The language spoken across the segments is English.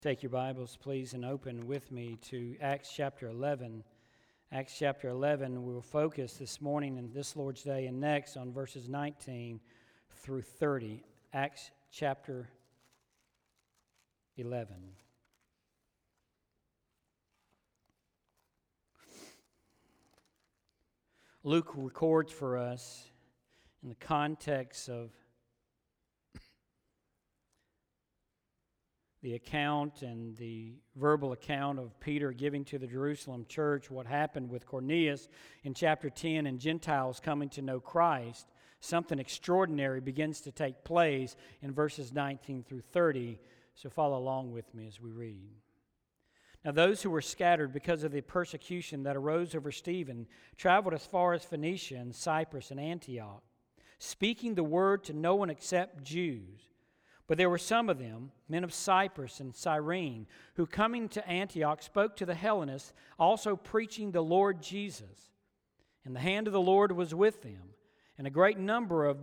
Take your Bibles, please, and open with me to Acts chapter 11. Acts chapter 11, we will focus this morning and this Lord's Day and next on verses 19 through 30. Acts chapter 11. Luke records for us in the context of the account and the verbal account of Peter giving to the Jerusalem church what happened with Cornelius in chapter 10 and Gentiles coming to know Christ. Something extraordinary begins to take place in verses 19 through 30. So follow along with me as we read. Now those who were scattered because of the persecution that arose over Stephen traveled as far as Phoenicia and Cyprus and Antioch, speaking the word to no one except Jews. But there were some of them, men of Cyprus and Cyrene, who coming to Antioch spoke to the Hellenists, also preaching the Lord Jesus. And the hand of the Lord was with them, and a great number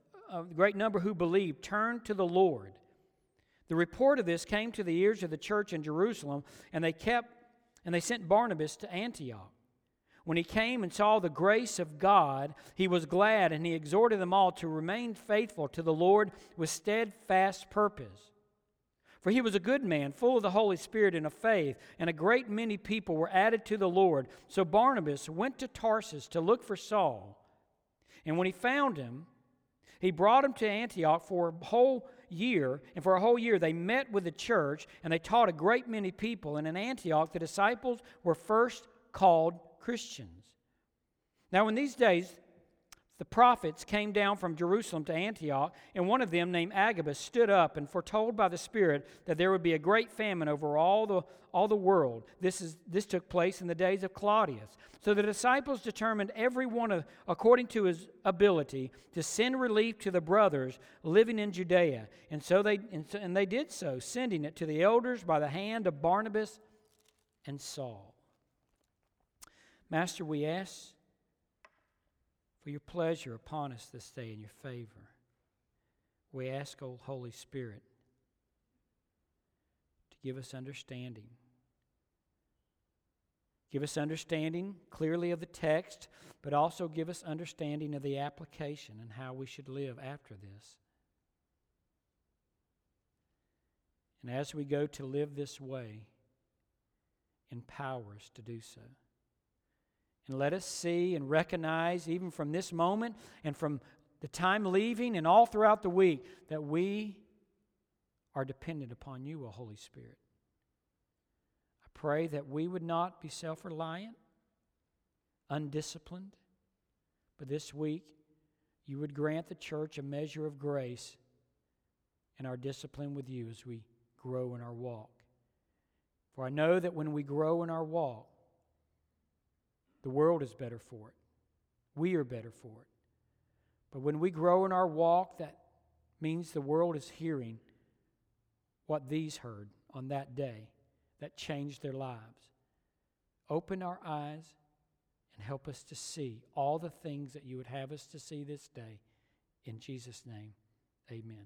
who believed turned to the Lord. The report of this came to the ears of the church in Jerusalem, and they sent Barnabas to Antioch. When he came and saw the grace of God, he was glad, and he exhorted them all to remain faithful to the Lord with steadfast purpose. For he was a good man, full of the Holy Spirit and of faith, and a great many people were added to the Lord. So Barnabas went to Tarsus to look for Saul. And when he found him, he brought him to Antioch for a whole year. And for a whole year they met with the church, and they taught a great many people. And in Antioch the disciples were first called Christians. Now in these days the prophets came down from Jerusalem to Antioch, and one of them named Agabus stood up and foretold by the Spirit that there would be a great famine over all the world. This took place in the days of Claudius. So the disciples determined every one according to his ability to send relief to the brothers living in Judea, and they did so, sending it to the elders by the hand of Barnabas and Saul. Master, we ask for your pleasure upon us this day and your favor. We ask, O Holy Spirit, to give us understanding. Give us understanding clearly of the text, but also give us understanding of the application and how we should live after this. And as we go to live this way, empower us to do so. And let us see and recognize, even from this moment and from the time leaving and all throughout the week, that we are dependent upon you, O Holy Spirit. I pray that we would not be self-reliant, undisciplined, but this week you would grant the church a measure of grace in our discipline with you as we grow in our walk. For I know that when we grow in our walk, the world is better for it. We are better for it. But when we grow in our walk, that means the world is hearing what these heard on that day that changed their lives. Open our eyes and help us to see all the things that you would have us to see this day. In Jesus' name, amen.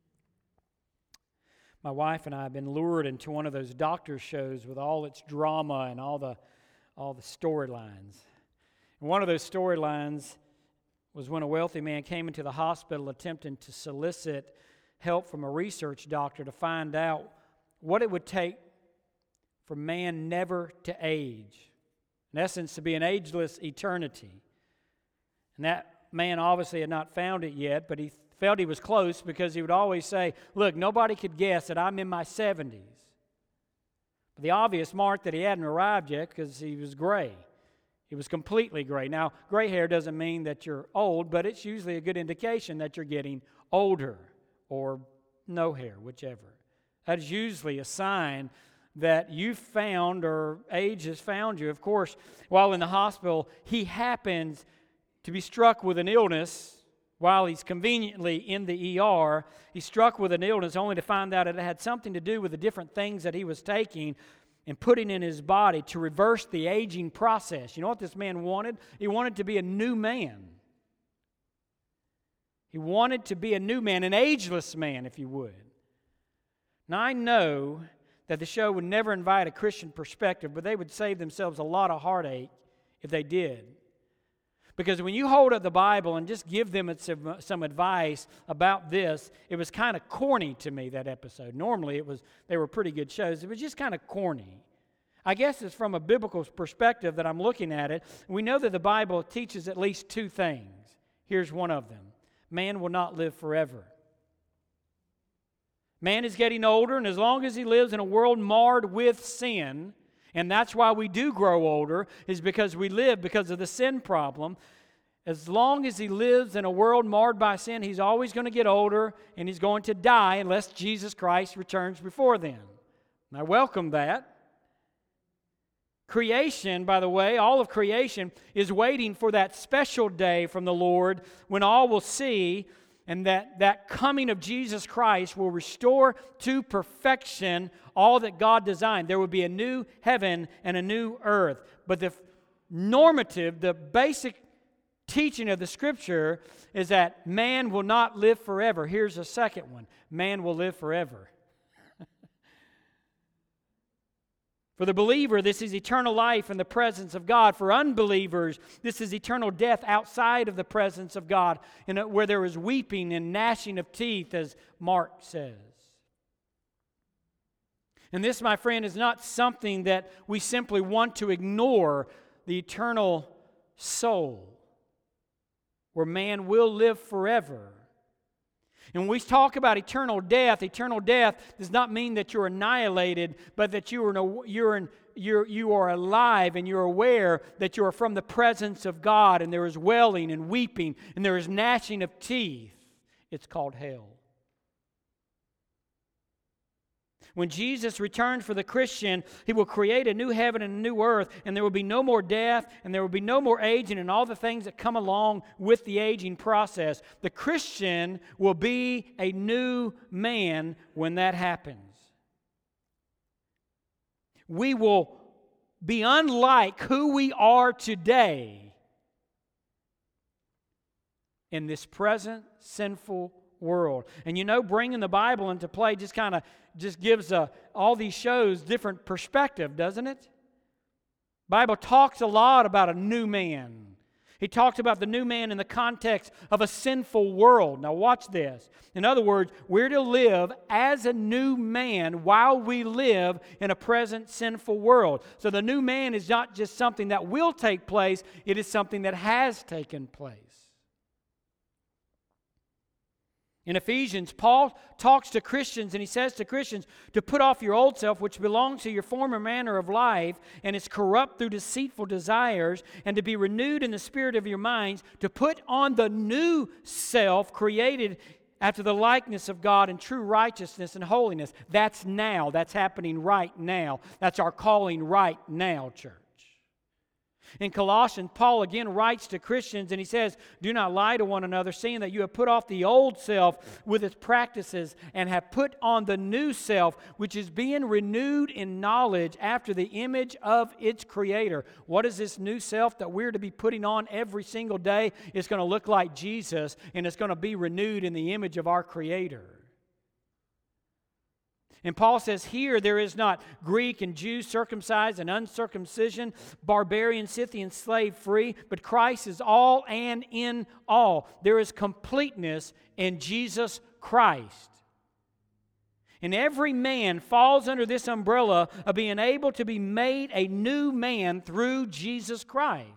My wife and I have been lured into one of those doctor shows with all its drama and all the storylines. And one of those storylines was when a wealthy man came into the hospital attempting to solicit help from a research doctor to find out what it would take for man never to age. In essence, to be an ageless eternity. And that man obviously had not found it yet, but he felt he was close because he would always say, look, nobody could guess that I'm in my 70s. The obvious mark that he hadn't arrived yet because he was gray. He was completely gray. Now, gray hair doesn't mean that you're old, but it's usually a good indication that you're getting older or no hair, whichever. That is usually a sign that you've found or age has found you. Of course, while in the hospital, he happens to be struck with an illness. While he's conveniently in the ER, he's struck with an illness only to find out it had something to do with the different things that he was taking and putting in his body to reverse the aging process. You know what this man wanted? He wanted to be a new man. He wanted to be a new man, an ageless man, if you would. Now I know that the show would never invite a Christian perspective, but they would save themselves a lot of heartache if they did. Because when you hold up the Bible and just give them some advice about this, it was kind of corny to me, that episode. Normally, they were pretty good shows. It was just kind of corny. I guess it's from a biblical perspective that I'm looking at it. We know that the Bible teaches at least two things. Here's one of them. Man will not live forever. Man is getting older, and as long as he lives in a world marred with sin, and that's why we do grow older, is because we live because of the sin problem. As long as he lives in a world marred by sin, he's always going to get older, and he's going to die unless Jesus Christ returns before then. And I welcome that. Creation, by the way, all of creation is waiting for that special day from the Lord when all will see, and that coming of Jesus Christ will restore to perfection all that God designed. There will be a new heaven and a new earth. But the normative, the basic teaching of the Scripture is that man will not live forever. Here's a second one. Man will live forever. For the believer, this is eternal life in the presence of God. For unbelievers, this is eternal death outside of the presence of God, where there is weeping and gnashing of teeth, as Mark says. And this, my friend, is not something that we simply want to ignore, the eternal soul, where man will live forever. And when we talk about eternal death does not mean that you're annihilated, but that you are alive and you're aware that you are from the presence of God, and there is wailing and weeping and there is gnashing of teeth. It's called hell. When Jesus returns for the Christian, He will create a new heaven and a new earth, and there will be no more death, and there will be no more aging, and all the things that come along with the aging process. The Christian will be a new man when that happens. We will be unlike who we are today in this present sinful world. And you know, bringing the Bible into play just gives all these shows different perspective, doesn't it? The Bible talks a lot about a new man. He talks about the new man in the context of a sinful world. Now watch this. In other words, we're to live as a new man while we live in a present sinful world. So the new man is not just something that will take place, it is something that has taken place. In Ephesians, Paul talks to Christians and he says to Christians to put off your old self, which belongs to your former manner of life and is corrupt through deceitful desires, and to be renewed in the spirit of your minds, to put on the new self created after the likeness of God in true righteousness and holiness. That's now. That's happening right now. That's our calling right now, church. In Colossians, Paul again writes to Christians and he says, do not lie to one another, seeing that you have put off the old self with its practices and have put on the new self, which is being renewed in knowledge after the image of its creator. What is this new self that we're to be putting on every single day? It's going to look like Jesus, and it's going to be renewed in the image of our creator. And Paul says here there is not Greek and Jew, circumcised and uncircumcision, barbarian, Scythian, slave free, but Christ is all and in all. There is completeness in Jesus Christ. And every man falls under this umbrella of being able to be made a new man through Jesus Christ.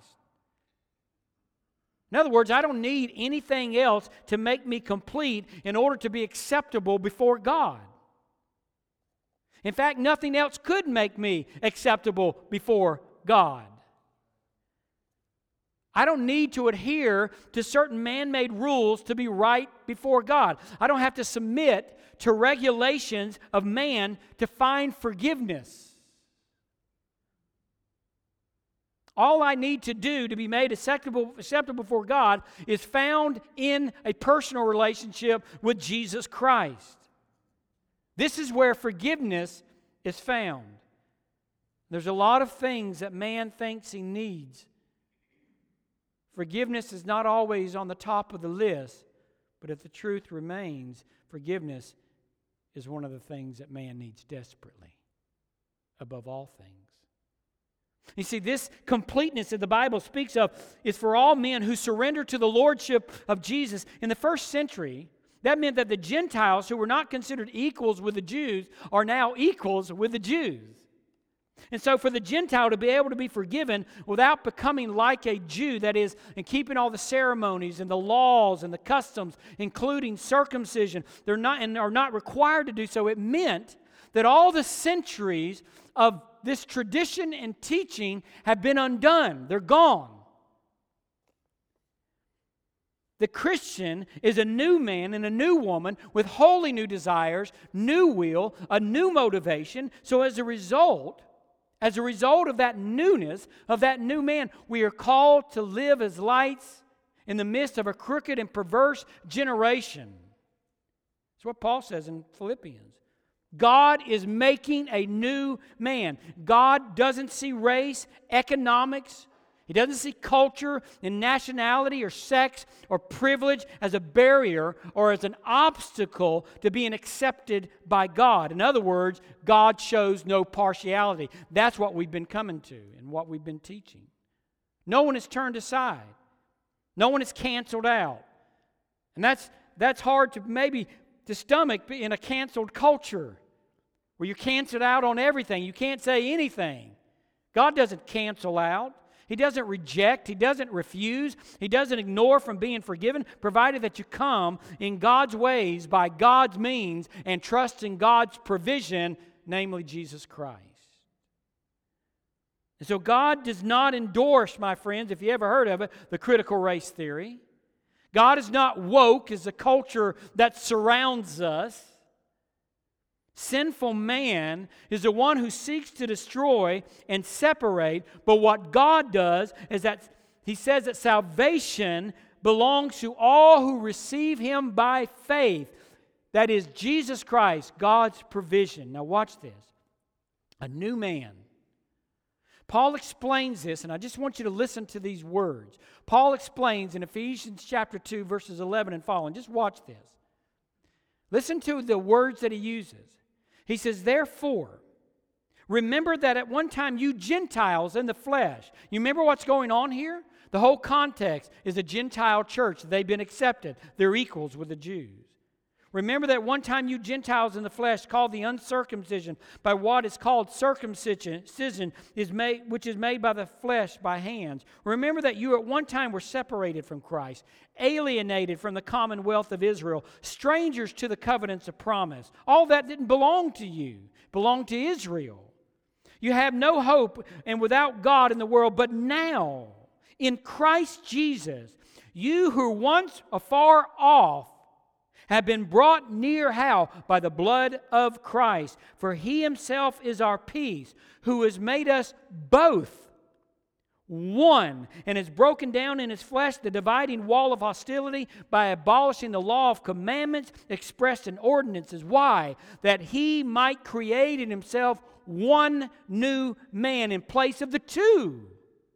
In other words, I don't need anything else to make me complete in order to be acceptable before God. In fact, nothing else could make me acceptable before God. I don't need to adhere to certain man-made rules to be right before God. I don't have to submit to regulations of man to find forgiveness. All I need to do to be made acceptable before God is found in a personal relationship with Jesus Christ. This is where forgiveness is found. There's a lot of things that man thinks he needs. Forgiveness is not always on the top of the list, but if the truth remains, forgiveness is one of the things that man needs desperately. above all things. You see, this completeness that the Bible speaks of is for all men who surrender to the lordship of Jesus. In the first century, that meant that the Gentiles, who were not considered equals with the Jews, are now equals with the Jews. And so for the Gentile to be able to be forgiven without becoming like a Jew, that is, in keeping all the ceremonies and the laws and the customs, including circumcision, they're not and are not required to do so, it meant that all the centuries of this tradition and teaching have been undone. They're gone. The Christian is a new man and a new woman with wholly new desires, new will, a new motivation. So as a result of that newness, of that new man, we are called to live as lights in the midst of a crooked and perverse generation. That's what Paul says in Philippians. God is making a new man. God doesn't see race, economics. He doesn't see culture and nationality or sex or privilege as a barrier or as an obstacle to being accepted by God. In other words, God shows no partiality. That's what we've been coming to and what we've been teaching. No one is turned aside. No one is canceled out. And that's hard to stomach in a canceled culture where you're canceled out on everything. You can't say anything. God doesn't cancel out. He doesn't reject. He doesn't refuse. He doesn't ignore from being forgiven, provided that you come in God's ways by God's means and trust in God's provision, namely Jesus Christ. And so God does not endorse, my friends, if you ever heard of it, the critical race theory. God is not woke as the culture that surrounds us. Sinful man is the one who seeks to destroy and separate, but what God does is that He says that salvation belongs to all who receive Him by faith. That is Jesus Christ, God's provision. Now watch this. A new man. Paul explains this, and I just want you to listen to these words. Paul explains in Ephesians chapter 2, verses 11 and following. Just watch this. Listen to the words that he uses. He says, therefore, remember that at one time you Gentiles in the flesh. You remember what's going on here? The whole context is a Gentile church. They've been accepted. They're equals with the Jews. Remember that one time you Gentiles in the flesh, called the uncircumcision by what is called circumcision, which is made by the flesh by hands. Remember that you at one time were separated from Christ, alienated from the commonwealth of Israel, strangers to the covenants of promise. All that didn't belong to you, it belonged to Israel. You have no hope and without God in the world, but now in Christ Jesus, you who once afar off have been brought near how? By the blood of Christ. For He Himself is our peace, who has made us both one, and has broken down in His flesh the dividing wall of hostility by abolishing the law of commandments expressed in ordinances. Why? That He might create in Himself one new man in place of the two.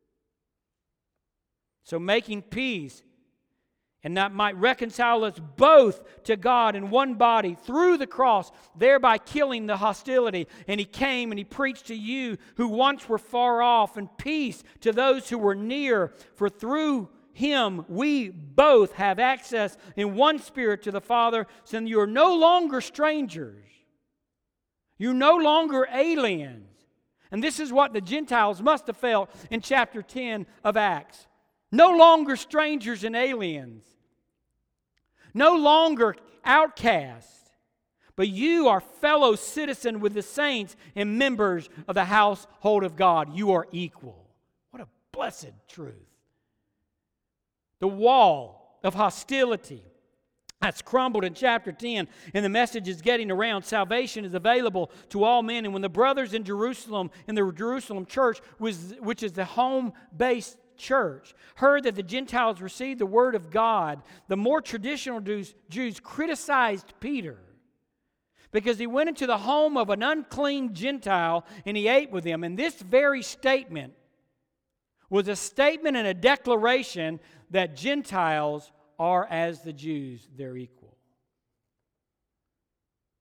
So making peace, and that might reconcile us both to God in one body through the cross, thereby killing the hostility. And He came and He preached to you who once were far off, and peace to those who were near. For through Him we both have access in one Spirit to the Father. So you are no longer strangers. You're no longer aliens. And this is what the Gentiles must have felt in chapter 10 of Acts. No longer strangers and aliens. No longer outcast, but you are fellow citizen with the saints and members of the household of God. You are equal. What a blessed truth. The wall of hostility that's crumbled in chapter 10, and the message is getting around. Salvation is available to all men. And when the brothers in Jerusalem, in the Jerusalem church, which is the home-based church, heard that the Gentiles received the word of God, the more traditional Jews criticized Peter because he went into the home of an unclean Gentile and he ate with them. And this very statement was a statement and a declaration that Gentiles are as the Jews, they're equal.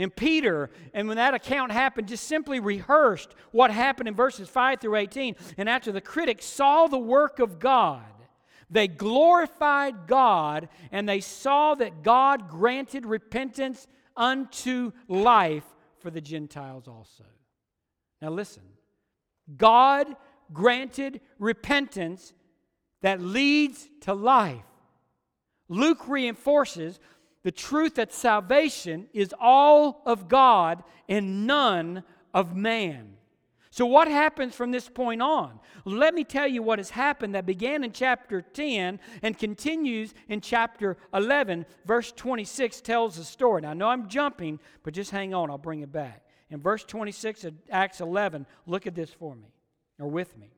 And Peter, and when that account happened, just simply rehearsed what happened in verses 5 through 18. And after the critics saw the work of God, they glorified God, and they saw that God granted repentance unto life for the Gentiles also. Now listen, God granted repentance that leads to life. Luke reinforces the truth that salvation is all of God and none of man. So what happens from this point on? Let me tell you what has happened that began in chapter 10 and continues in chapter 11. Verse 26 tells the story. Now, I know I'm jumping, but just hang on, I'll bring it back. In verse 26 of Acts 11, look at this for me, or with me.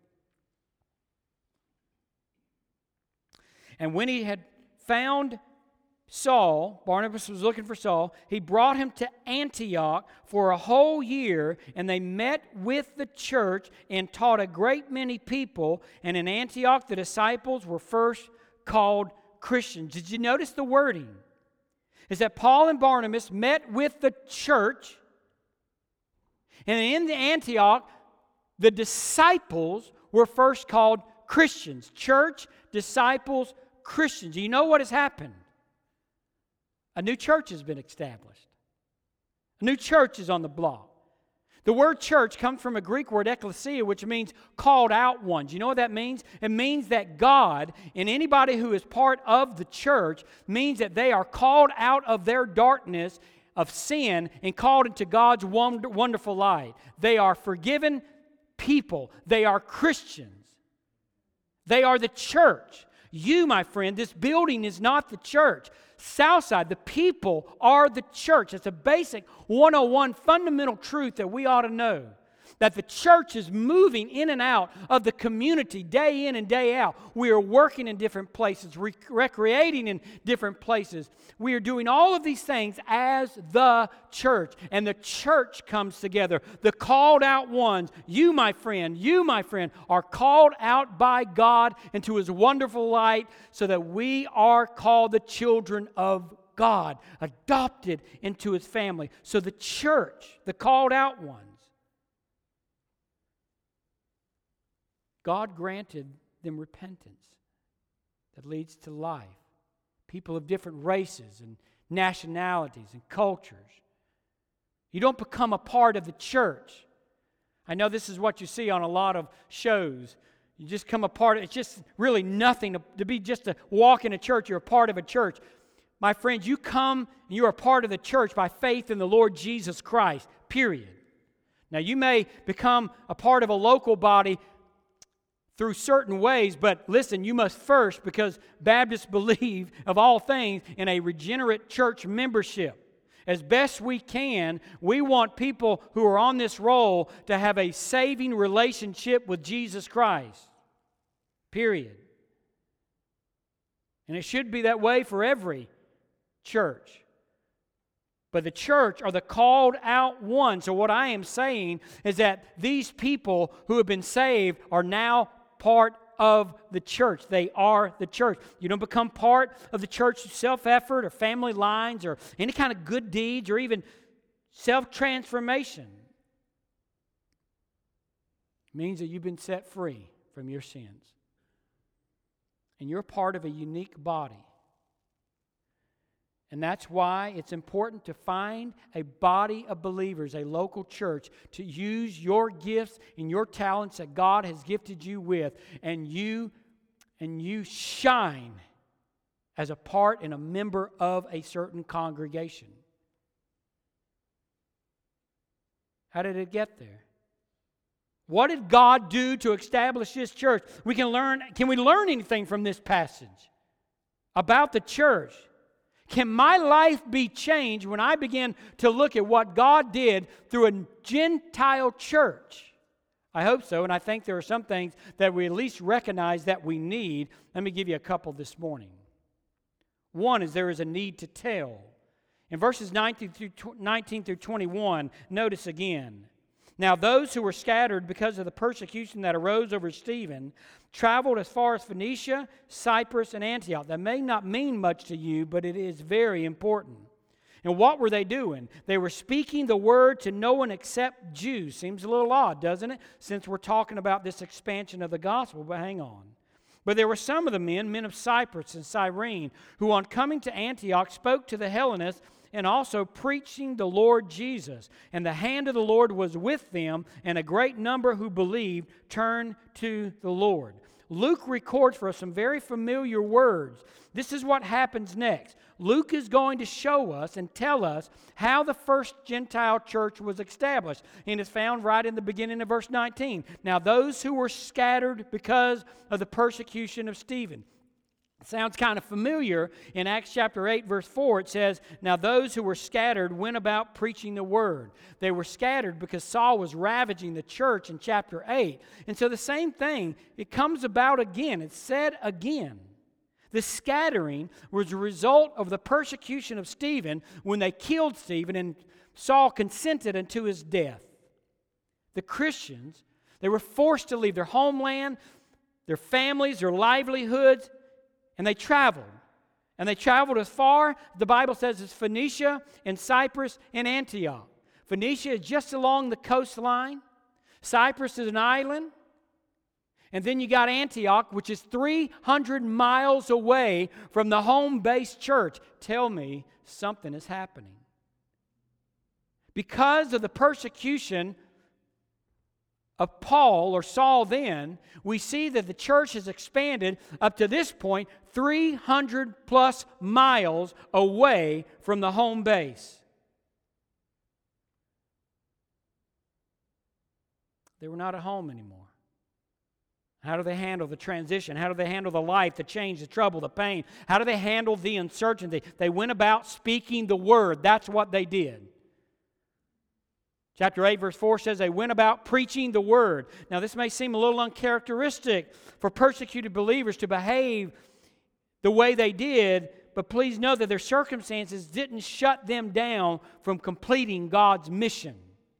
And when he had found Saul, Barnabas was looking for Saul, he brought him to Antioch for a whole year, and they met with the church and taught a great many people. And in Antioch, the disciples were first called Christians. Did you notice the wording? Is that Paul and Barnabas met with the church, and in the Antioch, the disciples were first called Christians. Church, disciples, Christians. Do you know what has happened? A new church has been established. A new church is on the block. The word church comes from a Greek word ekklesia, which means called out ones. You know what that means? It means that God, and anybody who is part of the church, means that they are called out of their darkness of sin and called into God's wonderful light. They are forgiven people. They are Christians. They are the church. You, my friend, this building is not the church. Southside, the people are the church. It's a basic 101 fundamental truth that we ought to know. That the church is moving in and out of the community day in and day out. We are working in different places, recreating in different places. We are doing all of these things as the church. And the church comes together. The called out ones, you my friend, are called out by God into His wonderful light so that we are called the children of God, adopted into His family. So the church, the called out ones, God granted them repentance that leads to life. People of different races and nationalities and cultures. You don't become a part of the church. I know this is what you see on a lot of shows. You just come a part of it. It's just really nothing to be just to walk in a church. You're a part of a church. My friends, you come and you are a part of the church by faith in the Lord Jesus Christ, period. Now, you may become a part of a local body through certain ways, but listen, you must first, because Baptists believe, of all things, in a regenerate church membership. As best we can, we want people who are on this roll to have a saving relationship with Jesus Christ. Period. And it should be that way for every church. But the church are the called out ones. So what I am saying is that these people who have been saved are now part of the church. They are the church. You don't become part of the church through self-effort or family lines or any kind of good deeds or even self-transformation. It means that you've been set free from your sins. And you're part of a unique body. And that's why it's important to find a body of believers, a local church, to use your gifts and your talents that God has gifted you with, and you shine as a part and a member of a certain congregation. How did it get there? What did God do to establish this church? Can we learn anything from this passage about the church? Can my life be changed when I begin to look at what God did through a Gentile church? I hope so, and I think there are some things that we at least recognize that we need. Let me give you a couple this morning. One is there is a need to tell. In verses 19 through 21, notice again. Now those who were scattered because of the persecution that arose over Stephen traveled as far as Phoenicia, Cyprus, and Antioch. That may not mean much to you, but it is very important. And what were they doing? They were speaking the word to no one except Jews. Seems a little odd, doesn't it? Since we're talking about this expansion of the gospel, but hang on. But there were some of the men of Cyprus and Cyrene, who on coming to Antioch spoke to the Hellenists and also preaching the Lord Jesus. And the hand of the Lord was with them, and a great number who believed turned to the Lord. Luke records for us some very familiar words. This is what happens next. Luke is going to show us and tell us how the first Gentile church was established. And it's found right in the beginning of verse 19. Now, those who were scattered because of the persecution of Stephen. It sounds kind of familiar. In Acts chapter 8, verse 4, it says, now those who were scattered went about preaching the word. They were scattered because Saul was ravaging the church in chapter 8. And so the same thing, it comes about again. It's said again. The scattering was a result of the persecution of Stephen when they killed Stephen and Saul consented unto his death. The Christians, they were forced to leave their homeland, their families, their livelihoods, and they traveled. And they traveled as far, the Bible says, as Phoenicia and Cyprus and Antioch. Phoenicia is just along the coastline. Cyprus is an island. And then you got Antioch, which is 300 miles away from the home-based church. Tell me something is happening. Because of the persecution of Paul or Saul then, we see that the church has expanded up to this point 300 plus miles away from the home base. They were not at home anymore. How do they handle the transition? How do they handle the life, the change, the trouble, the pain? How do they handle the uncertainty? They went about speaking the word. That's what they did. Chapter 8, verse 4 says they went about preaching the word. Now, this may seem a little uncharacteristic for persecuted believers to behave the way they did, but please know that their circumstances didn't shut them down from completing God's mission.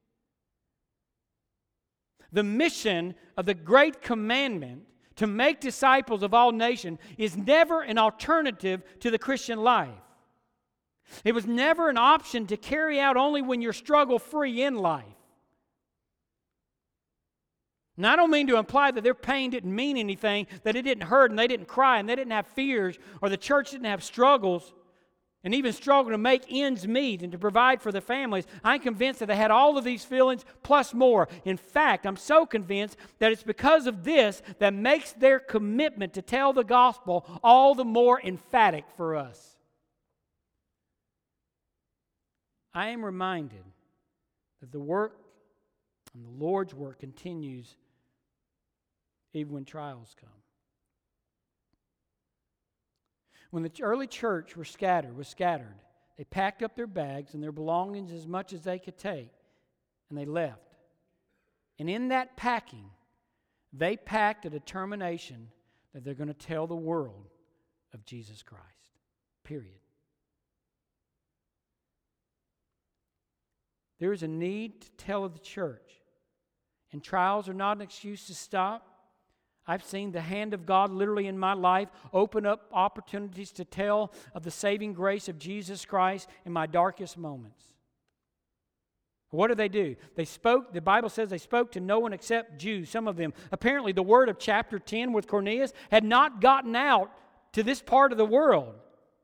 The mission of the great commandment to make disciples of all nations is never an alternative to the Christian life. It was never an option to carry out only when you're struggle-free in life. Now, I don't mean to imply that their pain didn't mean anything, that it didn't hurt and they didn't cry and they didn't have fears or the church didn't have struggles and even struggle to make ends meet and to provide for their families. I'm convinced that they had all of these feelings plus more. In fact, I'm so convinced that it's because of this that makes their commitment to tell the gospel all the more emphatic for us. I am reminded that the work and the Lord's work continues even when trials come. When the early church was scattered, they packed up their bags and their belongings as much as they could take, and they left. And in that packing, they packed a determination that they're going to tell the world of Jesus Christ. Period. There is a need to tell of the church. And trials are not an excuse to stop. I've seen the hand of God literally in my life open up opportunities to tell of the saving grace of Jesus Christ in my darkest moments. What did they do? They spoke, the Bible says they spoke to no one except Jews, some of them. Apparently the word of chapter 10 with Cornelius had not gotten out to this part of the world.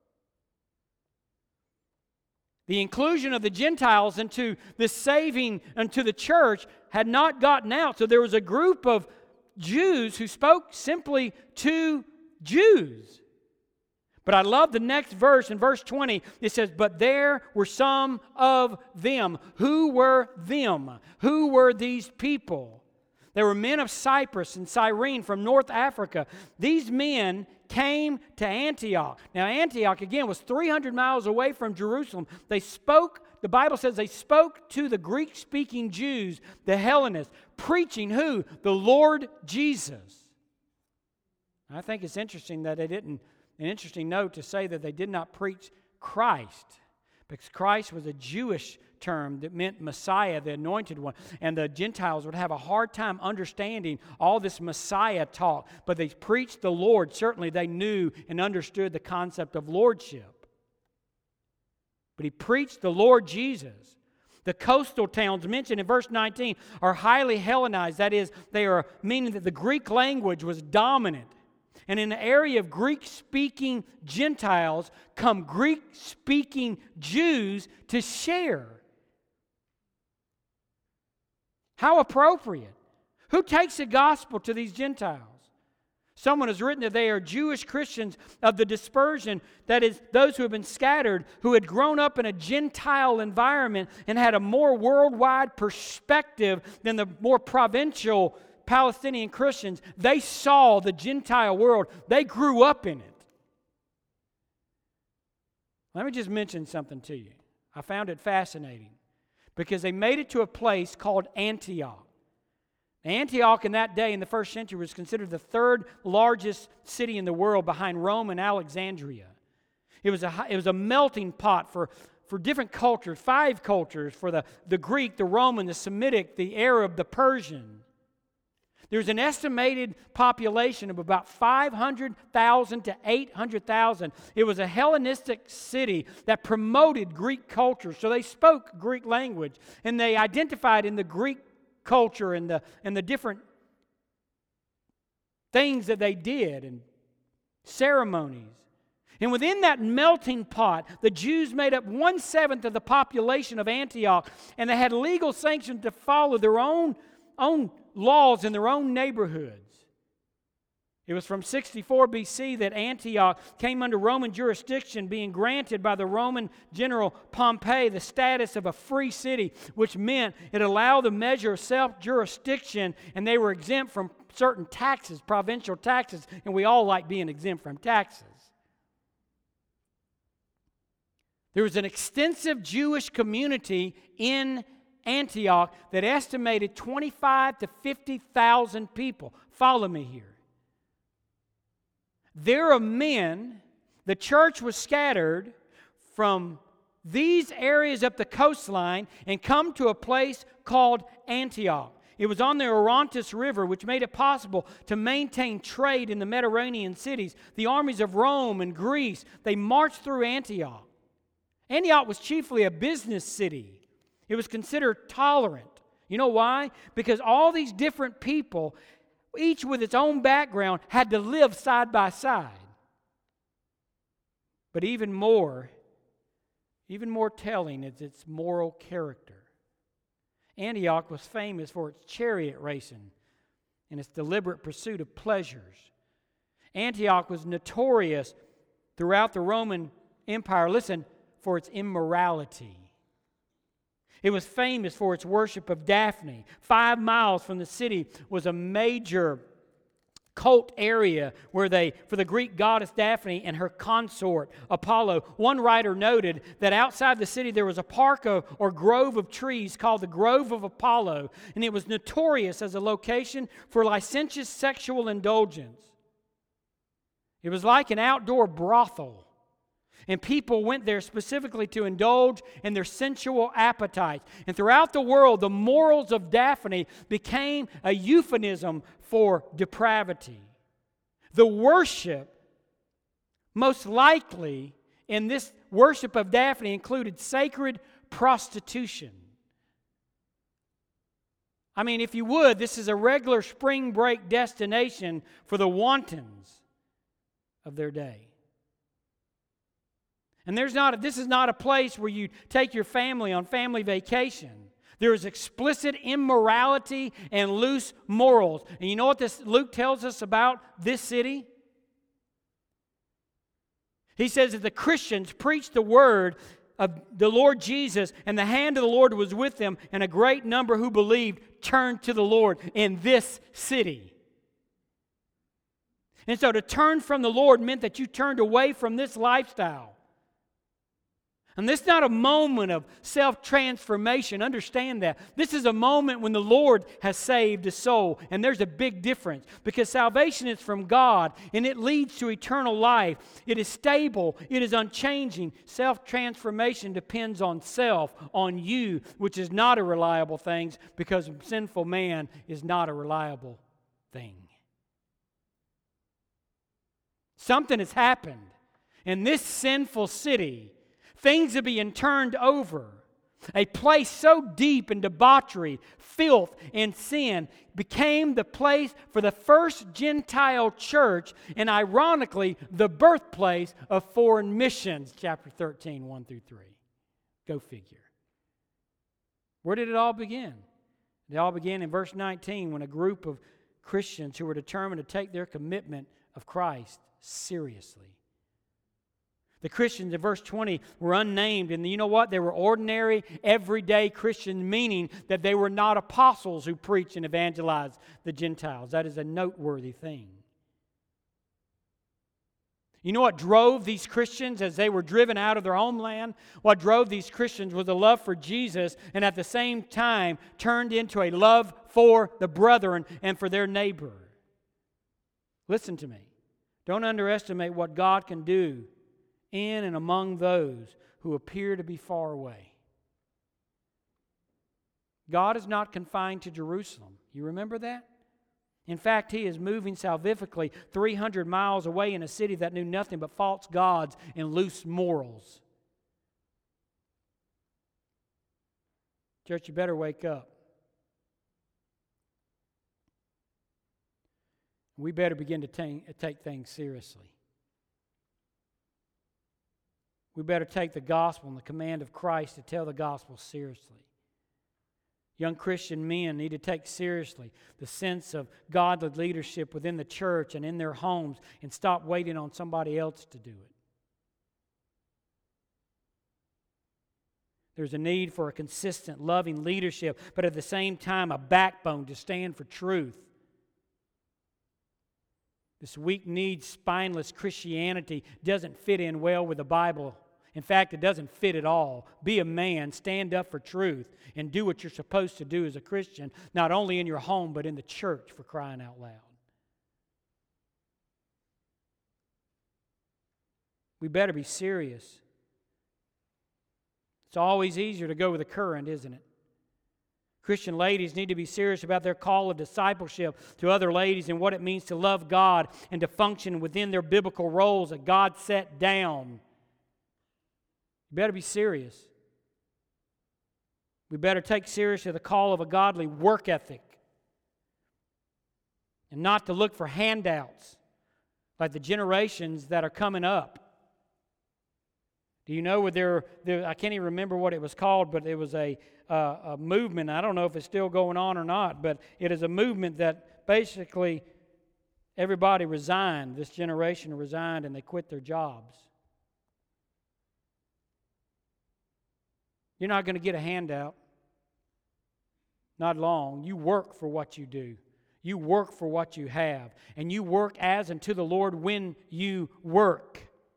The inclusion of the Gentiles into the saving, into the church had not gotten out. So there was a group of Jews who spoke simply to Jews. But I love the next verse. In verse 20, it says, but there were some of them. Who were them? Who were these people? There were men of Cyprus and Cyrene from North Africa. These men came to Antioch. Now, Antioch, again, was 300 miles away from Jerusalem. They spoke, the Bible says they spoke to the Greek-speaking Jews, the Hellenists, preaching who? The Lord Jesus. I think it's interesting that they didn't, an interesting note to say that they did not preach Christ, because Christ was a Jewish term that meant Messiah, the anointed one. And the Gentiles would have a hard time understanding all this Messiah talk. But they preached the Lord. Certainly they knew and understood the concept of lordship. but he preached the Lord Jesus. The coastal towns mentioned in verse 19 are highly Hellenized. That is, they are meaning that the Greek language was dominant. And in the area of Greek-speaking Gentiles come Greek-speaking Jews to share. How appropriate. Who takes the gospel to these Gentiles? Someone has written that they are Jewish Christians of the dispersion, that is, those who have been scattered, who had grown up in a Gentile environment and had a more worldwide perspective than the more provincial Palestinian Christians. They saw the Gentile world. They grew up in it. Let me just mention something to you. I found it fascinating because they made it to a place called Antioch. Antioch in that day, in the first century, was considered the third largest city in the world behind Rome and Alexandria. It was a melting pot for different cultures, 5 cultures, for the Greek, the Roman, the Semitic, the Arab, the Persian. There's an estimated population of about 500,000 to 800,000. It was a Hellenistic city that promoted Greek culture, so they spoke Greek language, and they identified in the Greek culture and the different things that they did and ceremonies. And within that melting pot, the Jews made up 1/7 of the population of Antioch, and they had legal sanction to follow their own laws in their own neighborhoods. It was from 64 BC that Antioch came under Roman jurisdiction, being granted by the Roman general Pompey the status of a free city, which meant it allowed the measure of self-jurisdiction, and they were exempt from certain taxes, provincial taxes, and we all like being exempt from taxes. There was an extensive Jewish community in Antioch that estimated 25 to 50,000 people. Follow me here. There are men, the church was scattered from these areas up the coastline and come to a place called Antioch. It was on the Orontes River, which made it possible to maintain trade in the Mediterranean cities. The armies of Rome and Greece, they marched through Antioch. Antioch was chiefly a business city. It was considered tolerant. You know why? Because all these different people, each with its own background, had to live side by side. But even more telling is its moral character. Antioch was famous for its chariot racing and its deliberate pursuit of pleasures. Antioch was notorious throughout the Roman Empire, listen, for its immorality. It was famous for its worship of Daphne. 5 miles from the city was a major cult area for the Greek goddess Daphne and her consort Apollo. One writer noted that outside the city there was a park or grove of trees called the Grove of Apollo, and it was notorious as a location for licentious sexual indulgence. It was like an outdoor brothel. And people went there specifically to indulge in their sensual appetites. And throughout the world, the morals of Daphne became a euphemism for depravity. The worship, most likely in this worship of Daphne, included sacred prostitution. I mean, if you would, this is a regular spring break destination for the wantons of their day. And this is not a place where you take your family on family vacation. There is explicit immorality and loose morals. And you know what Luke tells us about this city? He says that the Christians preached the word of the Lord Jesus, and the hand of the Lord was with them, and a great number who believed turned to the Lord in this city. And so to turn from the Lord meant that you turned away from this lifestyle. And this is not a moment of self-transformation. Understand that. This is a moment when the Lord has saved a soul. And there's a big difference. Because salvation is from God, and it leads to eternal life. It is stable. It is unchanging. Self-transformation depends on self, on you, which is not a reliable thing, because sinful man is not a reliable thing. Something has happened in this sinful city. Things are being turned over. A place so deep in debauchery, filth, and sin became the place for the first Gentile church, and ironically, the birthplace of foreign missions, chapter 13, 1 through 3. Go figure. Where did it all begin? It all began in verse 19 when a group of Christians who were determined to take their commitment of Christ seriously. The Christians in verse 20 were unnamed, and you know what? They were ordinary, everyday Christians, meaning that they were not apostles who preached and evangelized the Gentiles. That is a noteworthy thing. You know what drove these Christians as they were driven out of their homeland? What drove these Christians was a love for Jesus, and at the same time turned into a love for the brethren and for their neighbor. Listen to me. Don't underestimate what God can do in and among those who appear to be far away. God is not confined to Jerusalem. You remember that? In fact, He is moving salvifically 300 miles away in a city that knew nothing but false gods and loose morals. Church, you better wake up. We better begin to take things seriously. We better take the gospel and the command of Christ to tell the gospel seriously. Young Christian men need to take seriously the sense of godly leadership within the church and in their homes and stop waiting on somebody else to do it. There's a need for a consistent, loving leadership, but at the same time, a backbone to stand for truth. This weak-kneed, spineless Christianity doesn't fit in well with the Bible. In fact, it doesn't fit at all. Be a man, stand up for truth, and do what you're supposed to do as a Christian, not only in your home, but in the church, for crying out loud. We better be serious. It's always easier to go with the current, isn't it? Christian ladies need to be serious about their call of discipleship to other ladies and what it means to love God and to function within their biblical roles that God set down. You better be serious. We better take seriously the call of a godly work ethic and not to look for handouts like the generations that are coming up. Do you know I can't even remember what it was called, but it was a movement. I don't know if it's still going on or not, but it is a movement that basically everybody resigned. This generation resigned and they quit their jobs. You're not going to get a handout. Not long. You work for what you do. You work for what you have. And you work as unto the Lord when you work.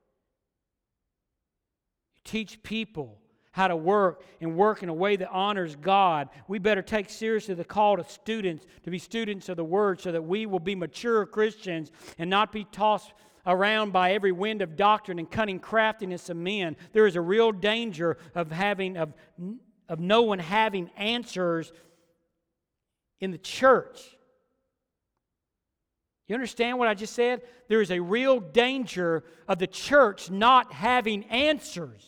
You teach people how to work and work in a way that honors God. We better take seriously the call to students to be students of the Word so that we will be mature Christians and not be tossed around by every wind of doctrine and cunning craftiness of men. There is a real danger of no one having answers in the church. You understand what I just said? There is a real danger of the church not having answers.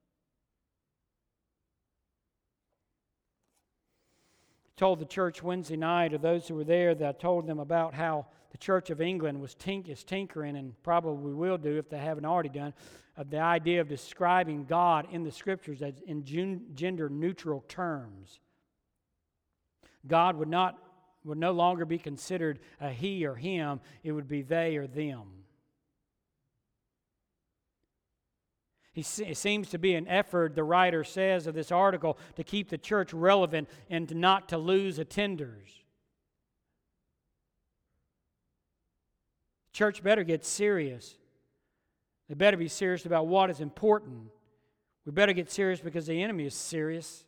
I told the church Wednesday night, or those who were there, that I told them about how the Church of England is tinkering, and probably will do if they haven't already done, of the idea of describing God in the Scriptures as in gender-neutral terms. God would no longer be considered a he or him. It would be they or them. It seems to be an effort, the writer says of this article, to keep the church relevant and not to lose attenders. Church better get serious. They better be serious about what is important. We better get serious because the enemy is serious.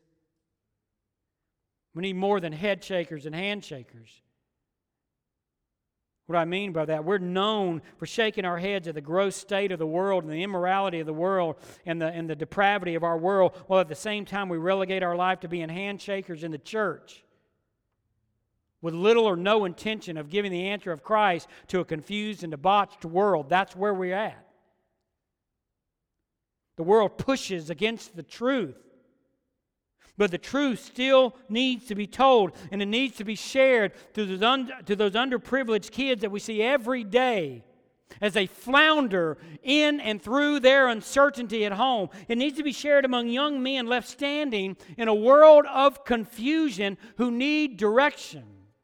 We need more than head shakers and handshakers. What I mean by that, we're known for shaking our heads at the gross state of the world and the immorality of the world and the depravity of our world, while at the same time we relegate our life to being handshakers in the church with little or no intention of giving the answer of Christ to a confused and debauched world. That's where we're at. The world pushes against the truth. But the truth still needs to be told, and it needs to be shared to those underprivileged kids that we see every day as they flounder in and through their uncertainty at home. It needs to be shared among young men left standing in a world of confusion who need direction.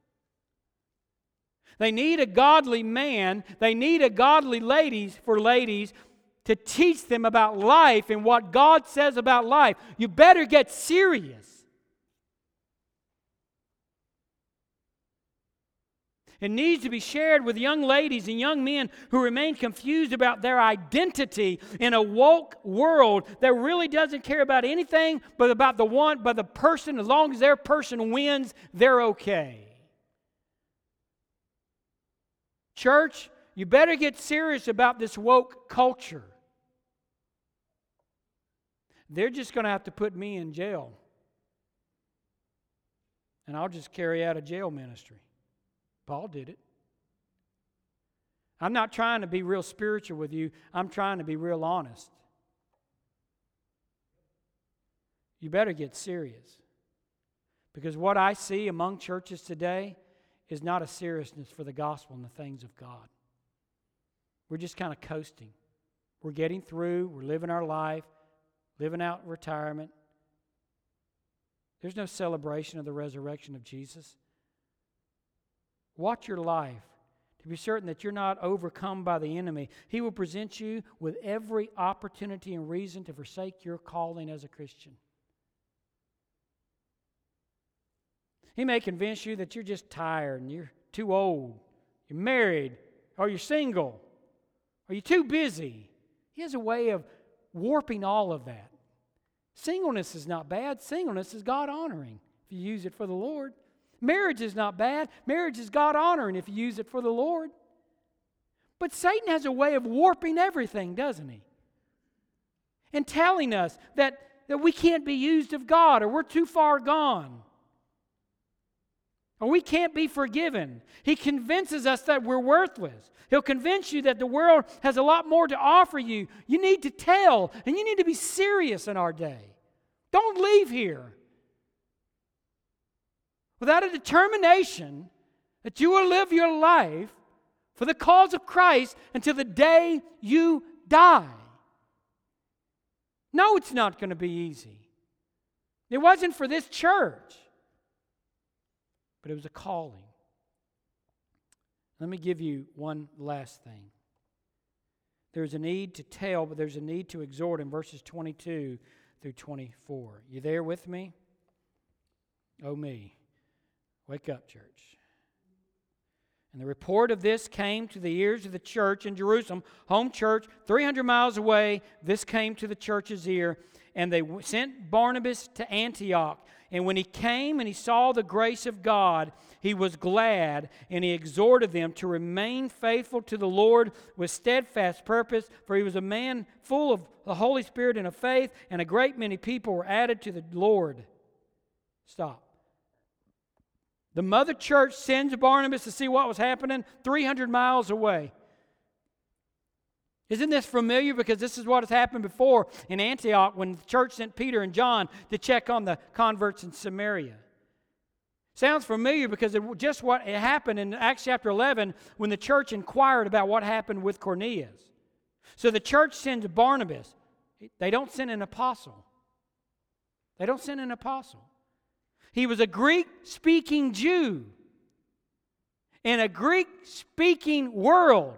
They need a godly man. They need a godly ladies to teach them about life and what God says about life. You better get serious. It needs to be shared with young ladies and young men who remain confused about their identity in a woke world that really doesn't care about anything but about the person. As long as their person wins, they're okay. Church, you better get serious about this woke culture. They're just going to have to put me in jail. And I'll just carry out a jail ministry. Paul did it. I'm not trying to be real spiritual with you. I'm trying to be real honest. You better get serious. Because what I see among churches today is not a seriousness for the gospel and the things of God. We're just kind of coasting. We're getting through. We're living our life, living out retirement. There's no celebration of the resurrection of Jesus. Watch your life to be certain that you're not overcome by the enemy. He will present you with every opportunity and reason to forsake your calling as a Christian. He may convince you that you're just tired and you're too old, you're married, or you're single, or you're too busy. He has a way of warping all of that. Singleness is not bad. Singleness is God-honoring if you use it for the Lord. Marriage is not bad. Marriage is God-honoring if you use it for the Lord. But Satan has a way of warping everything, doesn't he? And telling us that we can't be used of God, or we're too far gone, or we can't be forgiven. He convinces us that we're worthless. He'll convince you that the world has a lot more to offer you. You need to tell, and you need to be serious in our day. Don't leave here without a determination that you will live your life for the cause of Christ until the day you die. No, it's not going to be easy. It wasn't for this church, but it was a calling. Let me give you one last thing. There's a need to tell, but there's a need to exhort in verses 22 through 24. You there with me? Oh me. Wake up, church. And the report of this came to the ears of the church in Jerusalem, home church, 300 miles away. This came to the church's ear, and they sent Barnabas to Antioch. And when he came and he saw the grace of God, he was glad, and he exhorted them to remain faithful to the Lord with steadfast purpose, for he was a man full of the Holy Spirit and of faith, and a great many people were added to the Lord. Stop. The mother church sends Barnabas to see what was happening 300 miles away. Isn't this familiar? Because this is what has happened before in Antioch when the church sent Peter and John to check on the converts in Samaria. Sounds familiar because it just what it happened in Acts chapter 11 when the church inquired about what happened with Cornelius. So the church sends Barnabas. They don't send an apostle. They don't send an apostle. He was a Greek-speaking Jew in a Greek-speaking world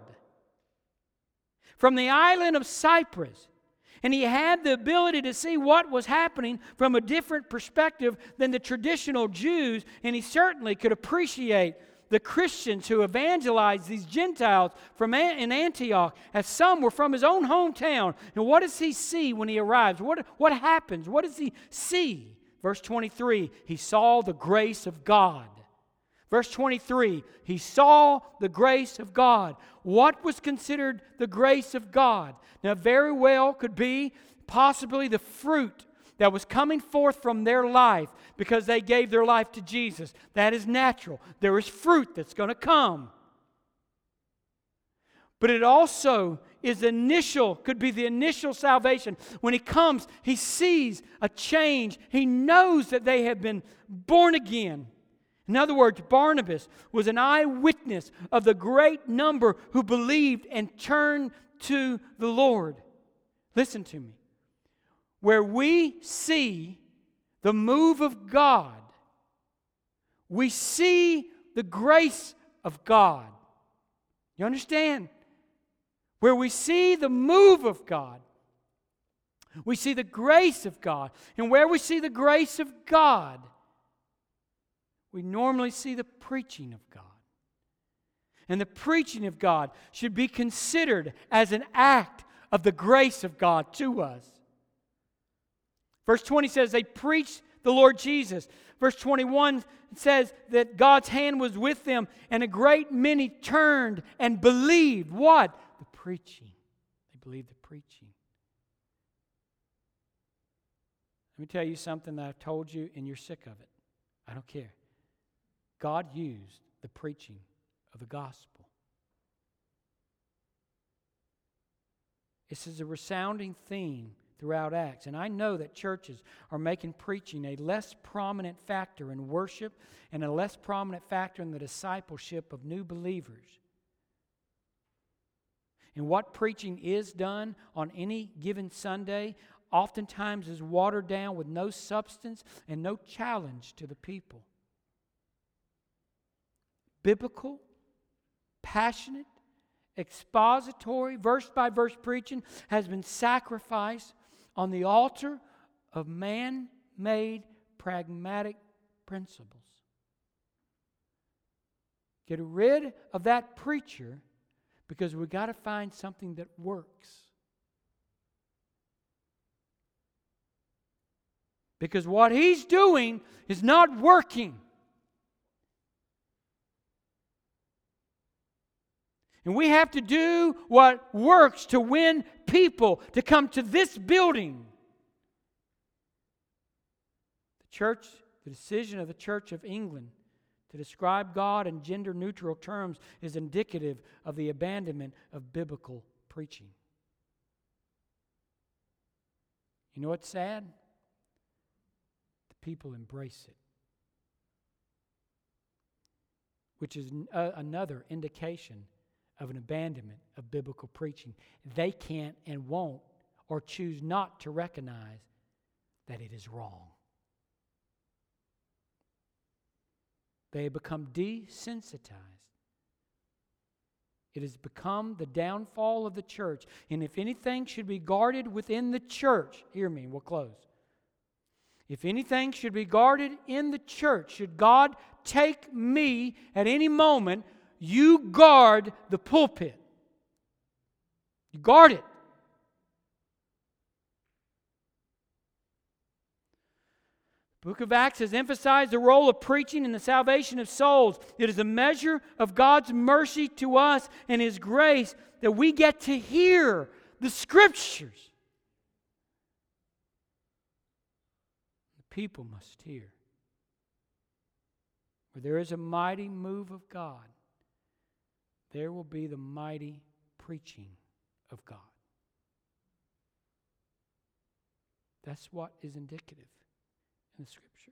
from the island of Cyprus. And he had the ability to see what was happening from a different perspective than the traditional Jews. And he certainly could appreciate the Christians who evangelized these Gentiles in Antioch, as some were from his own hometown. And what does he see when he arrives? What happens? What does he see? Verse 23, he saw the grace of God. Verse 23, he saw the grace of God. What was considered the grace of God? Now, very well could be possibly the fruit that was coming forth from their life because they gave their life to Jesus. That is natural. There is fruit that's going to come. But it also could be the initial salvation. When he comes, he sees a change. He knows that they have been born again. In other words, Barnabas was an eyewitness of the great number who believed and turned to the Lord. Listen to me. Where we see the move of God, we see the grace of God. You understand? Where we see the move of God, we see the grace of God. And where we see the grace of God, we normally see the preaching of God. And the preaching of God should be considered as an act of the grace of God to us. Verse 20 says they preached the Lord Jesus. Verse 21 says that God's hand was with them, and a great many turned and believed. What? The preaching. They believed the preaching. Let me tell you something that I've told you and you're sick of it. I don't care. God used the preaching of the gospel. This is a resounding theme throughout Acts. And I know that churches are making preaching a less prominent factor in worship and a less prominent factor in the discipleship of new believers. And what preaching is done on any given Sunday oftentimes is watered down with no substance and no challenge to the people. Biblical, passionate, expository, verse-by-verse preaching has been sacrificed on the altar of man-made pragmatic principles. Get rid of that preacher because we've got to find something that works. Because what he's doing is not working. And we have to do what works to win people to come to this building. The decision of the Church of England to describe God in gender-neutral terms is indicative of the abandonment of biblical preaching. You know what's sad? The people embrace it. Which is another indication of an abandonment of biblical preaching. They can't and won't or choose not to recognize that it is wrong. They have become desensitized. It has become the downfall of the church. And if anything should be guarded within the church, hear me, we'll close. If anything should be guarded in the church, should God take me at any moment, you guard the pulpit. You guard it. The book of Acts has emphasized the role of preaching in the salvation of souls. It is a measure of God's mercy to us and His grace that we get to hear the Scriptures. The people must hear. Where there is a mighty move of God, there will be the mighty preaching of God. That's what is indicative in the Scriptures.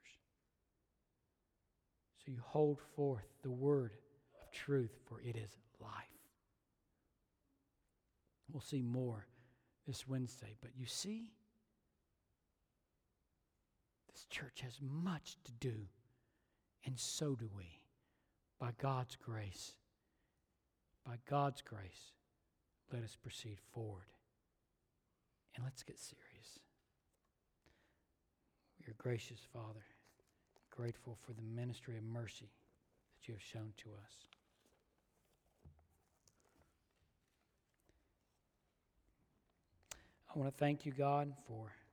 So you hold forth the word of truth, for it is life. We'll see more this Wednesday, but you see, this church has much to do, and so do we, by God's grace. By God's grace, let us proceed forward. And let's get serious. We are gracious, Father, grateful for the ministry of mercy that you have shown to us. I want to thank you, God, for